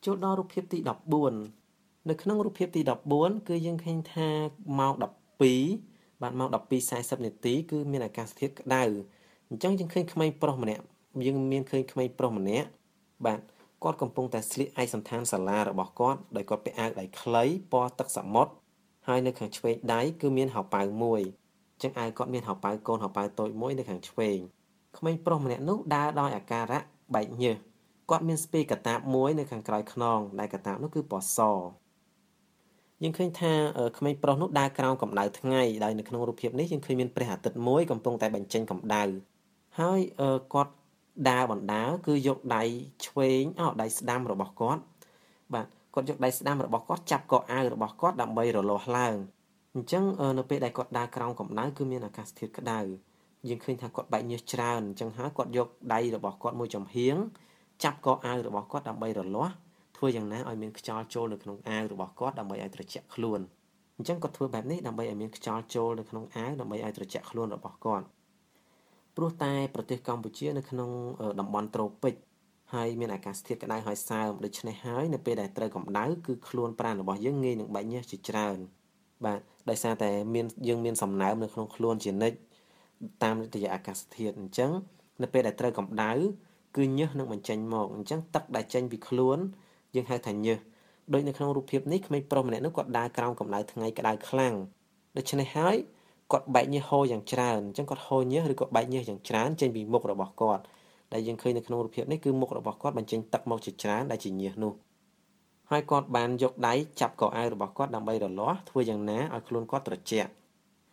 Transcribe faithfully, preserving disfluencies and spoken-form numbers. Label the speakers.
Speaker 1: ចូលដល់រូបភាពទីដប់បួននៅក្នុងរូបភាពទីដប់បួនគឺយើងឃើញថាម៉ោងដប់ពីរបាទម៉ោងដប់ពីរ សែសិបនាទីគឺមានអាកាសធាតុក្តៅអញ្ចឹងយើងឃើញក្មេងប្រុសម្នាក់យើងមានឃើញក្មេងប្រុសម្នាក់បាទគាត់កំពុងតែស្លៀកឯកសណ្ឋានសាលារបស់គាត់ដោយគាត់ពាក់អាវដៃខ្លីពណ៌ទឹកសមុទ្រហើយនៅខាងឆ្វេងដៃគឺមានហោប៉ៅមួយអញ្ចឹងអាវគាត់មានហោប៉ៅកូនហោប៉ៅតូចមួយនៅខាងឆ្វេងក្មេងប្រុសម្នាក់នោះដើរដោយអាការៈបែកញើសគាត់មានស្ពាយកតាបមួយនៅខាងក្រោយខ្នងដែលកតាបនោះគឺពណ៌សយើងឃើញថាក្មេងប្រុសនោះដើរក្រោមកម្ដៅថ្ងៃដោយនៅក្នុងរូបភាពនេះយើងឃើញមានព្រះអាទិត្យមួយកំពុងតែបញ្ចេញកម្ដៅហើយគាត់ដើរបណ្ដើរគឺយកដៃឆ្វេងអោដៃស្ដាំរបស់គាត់បាទគាត់យកដៃស្ដាំរបស់គាត់ចាប់កអាវរបស់គាត់ដើម្បីរលាស់ឡើងអញ្ចឹងនៅពេលដែលគាត់ដើរក្រោមកម្ដៅគឺមានអាកាសធាតុក្ដៅយើងឃើញថាគាត់បែកញើសច្រើនអញ្ចឹងហើយគាត់យកដៃរបស់គាត់មួយចំហៀងចាប់កអាវរបស់គាត់ដើម្បីរលាស់ធ្វើយ៉ាងណាឲ្យមានខ្យល់ចូលនៅក្នុងអាវរបស់គាត់ដើម្បីឲ្យត្រជាក់ខ្លួនអញ្ចឹងគាត់ធ្វើបែបនេះដើម្បីឲ្យមានខ្យល់ចូលនៅក្នុងអាវដើម្បីឲ្យត្រជាក់ខ្លួនរបស់គាត់ព្រោះតែប្រទេសកម្ពុជានៅក្នុងតំបន់ត្រូពិចហើយមានអាកាសធាតុក្តៅហើយសើមដូច្នេះហើយនៅពេលដែលត្រូវកម្ដៅគឺខ្លួនប្រាណរបស់យើងងាយនឹងបែកញើសជាច្រើនបាទដោយសារតែមានយើងមានសំណើមនៅក្នុងខ្លួនជានិច្ចតាមរយៈអាកាសធាតុអញ្ចឹងនៅពេលដែលត្រូវកម្ដៅគឺញើសនឹងបញ្ចេញមកអញ្ចឹងទឹកដែលចេញពីខ្លួនយើងហៅថាញើសដូចនៅក្នុងរូបភាពនេះក្មេងប្រុសម្នាក់នោះគាត់ដើរក្រោមកម្ដៅថ្ងៃក្តៅខ្លាំងដូច្នេះហើយគាត់បែកញើសហូរយ៉ាងច្រើនអញ្ចឹងគាត់ហូរញើសឬក៏បែកញើសយ៉ាងច្រើនចេញពីមុខរបស់គាត់ដែលយើងឃើញនៅក្នុងរូបភាពនេះគឺមុខរបស់គាត់បញ្ចេញទឹកមកជាច្រើនដែលជាញើសនោះហើយគាត់បានយកដៃចាប់កអាវរបស់គាត់ដើម្បីរលាស់ធ្វើយ៉ាងណាឲ្យខ្លួនគាត់ត្រជាក់